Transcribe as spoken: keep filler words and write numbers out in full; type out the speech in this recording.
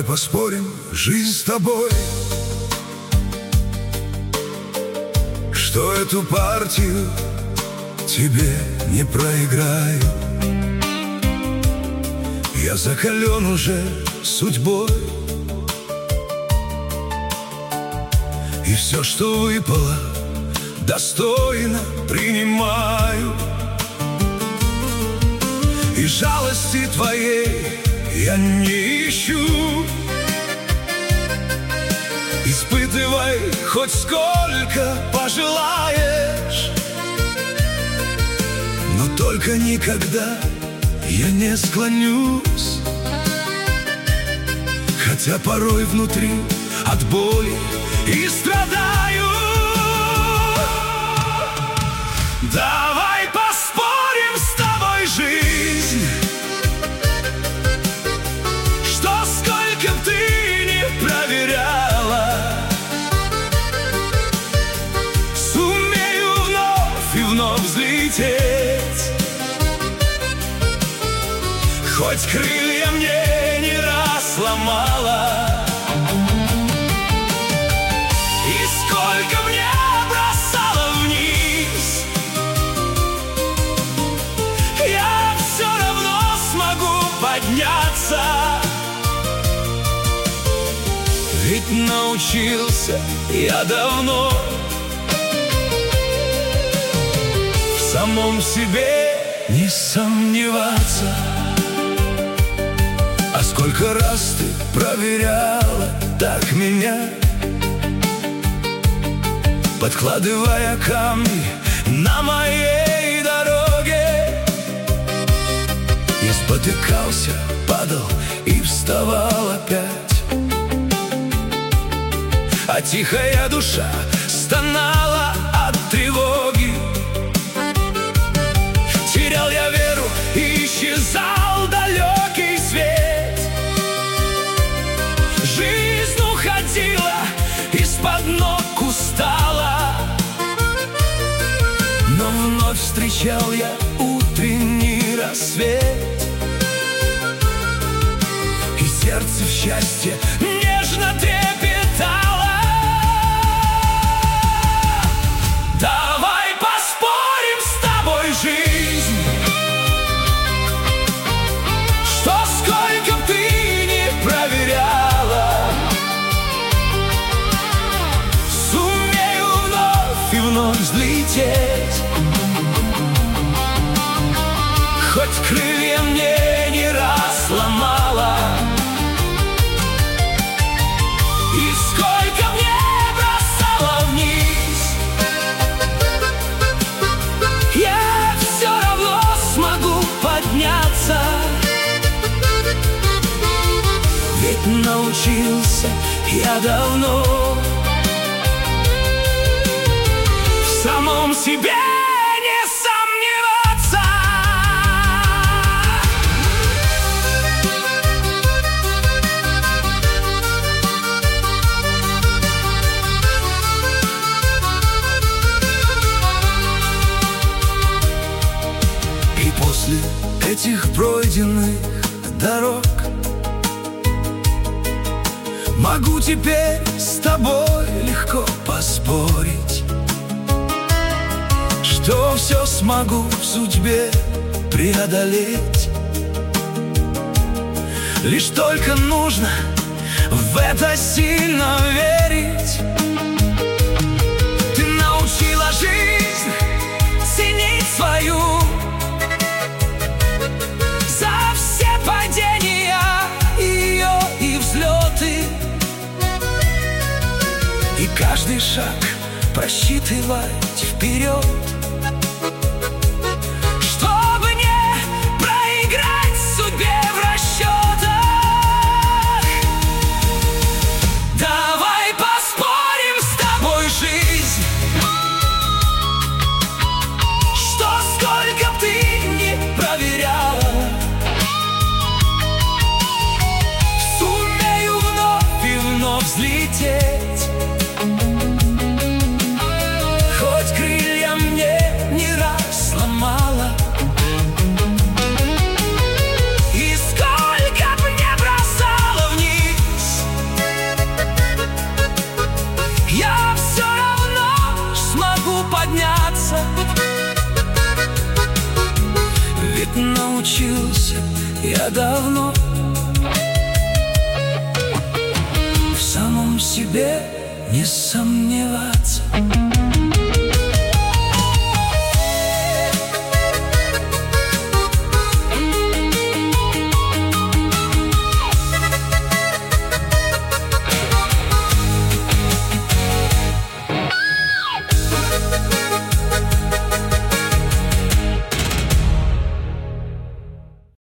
Давай поспорим, жизнь с тобой, что эту партию тебе не проиграю. Я закален уже судьбой, и все, что выпало, достойно принимаю. И жалости твоей я не ищу. Испытывай хоть сколько пожелаешь, но только никогда я не склонюсь. Хотя порой внутри от боли и страдаю. Давай поспорим с тобой, жизнь, что сколько б ты не проверяла, сумею вновь и вновь взлететь. Хоть крылья мне не раз сломала, и сколько мне бросала вниз, я все равно смогу подняться. Ведь научился я давно в самом себе не сомневаться. А сколько раз ты проверяла так меня, подкладывая камни на моей дороге. Я спотыкался, падал и вставал опять, а тихая душа стонала от тревоги. Терял я веру и исчезал далекий свет. Жизнь уходила из-под ног, устала, но вновь встречал я утренний рассвет, и сердце в счастье нежно трепетало. Давай поспорим с тобой, жизнь, что сколько б ты не проверяла, сумею вновь и вновь взлететь. Хоть крылья мне не раз сломала, и сколько мне бросала вниз, я все равно смогу подняться. Ведь научился я давно в самом себе не сомневаться. И после этих пройденных дорог могу теперь с тобой легко поспорить, что все смогу в судьбе преодолеть. Лишь только нужно в это сильно верить. Ты научила жизнь ценить свою, за все падения ее и взлеты, и каждый шаг просчитывать вперед, чтобы не проиграть судьбе в расчетах. Давай поспорим с тобой, жизнь, что сколько б ты не проверяла, сумею вновь и вновь взлететь. Хоть крылья мне научился я давно в самом себе не сомневаться.